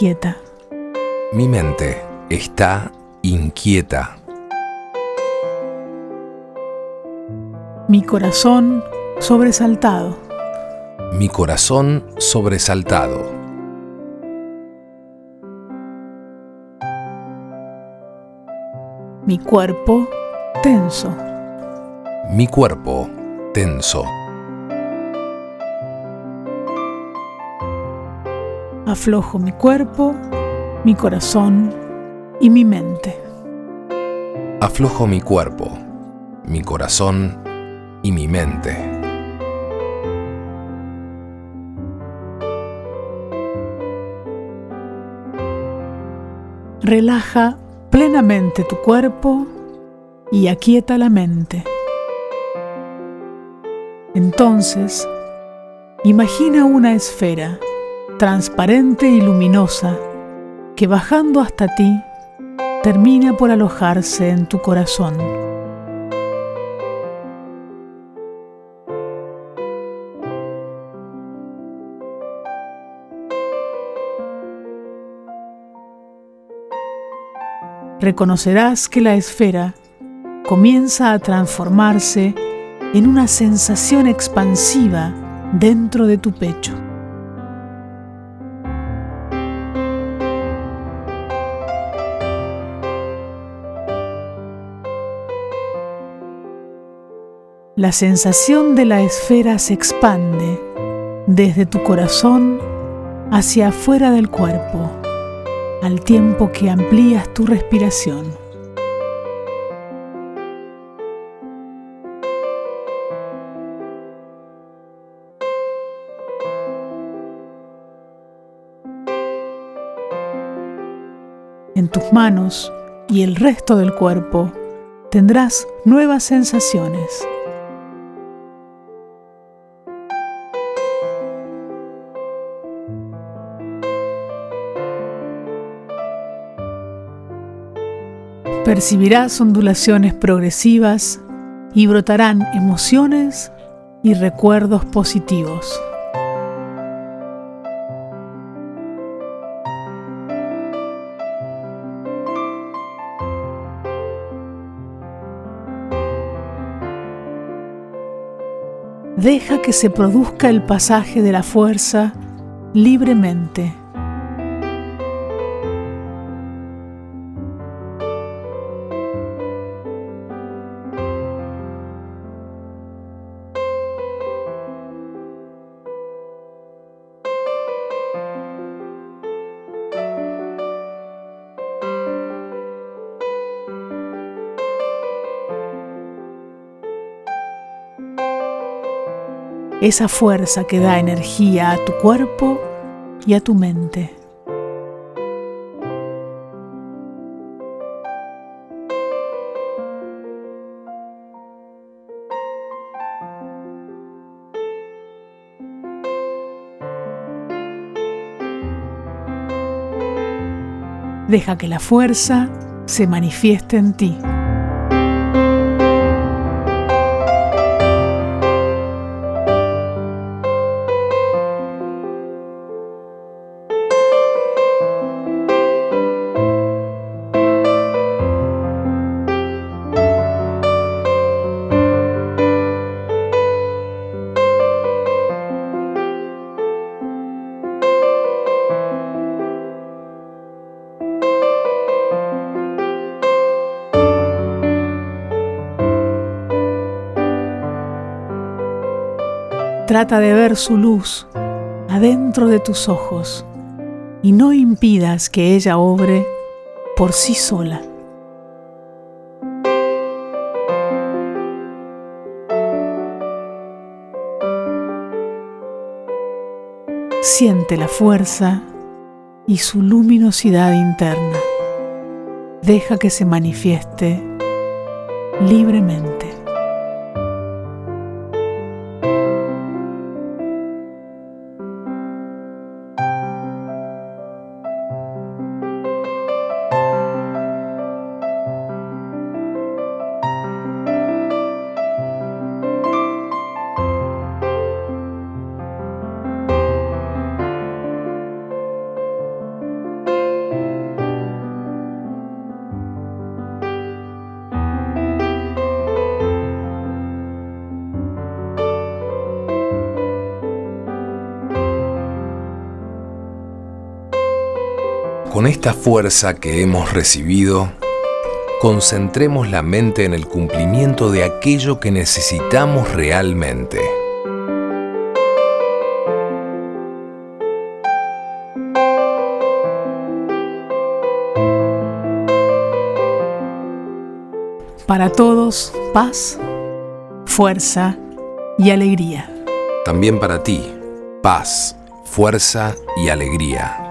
inquieta. Mi mente está inquieta. Mi corazón sobresaltado. Mi corazón sobresaltado. Mi cuerpo tenso. Mi cuerpo tenso. Aflojo mi cuerpo, mi corazón y mi mente. Aflojo mi cuerpo, mi corazón y mi mente. Relaja plenamente tu cuerpo y aquieta la mente. Entonces, imagina una esfera transparente y luminosa que bajando hasta ti termina por alojarse en tu corazón. Reconocerás que la esfera comienza a transformarse en una sensación expansiva dentro de tu pecho. La sensación de la esfera se expande desde tu corazón hacia afuera del cuerpo, al tiempo que amplías tu respiración. En tus manos y el resto del cuerpo tendrás nuevas sensaciones. Percibirás ondulaciones progresivas y brotarán emociones y recuerdos positivos. Deja que se produzca el pasaje de la fuerza libremente. Esa fuerza que da energía a tu cuerpo y a tu mente. Deja que la fuerza se manifieste en ti. Trata de ver su luz adentro de tus ojos y no impidas que ella obre por sí sola. Siente la fuerza y su luminosidad interna. Deja que se manifieste libremente. Con esta fuerza que hemos recibido, concentremos la mente en el cumplimiento de aquello que necesitamos realmente. Para todos, paz, fuerza y alegría. También para ti, paz, fuerza y alegría.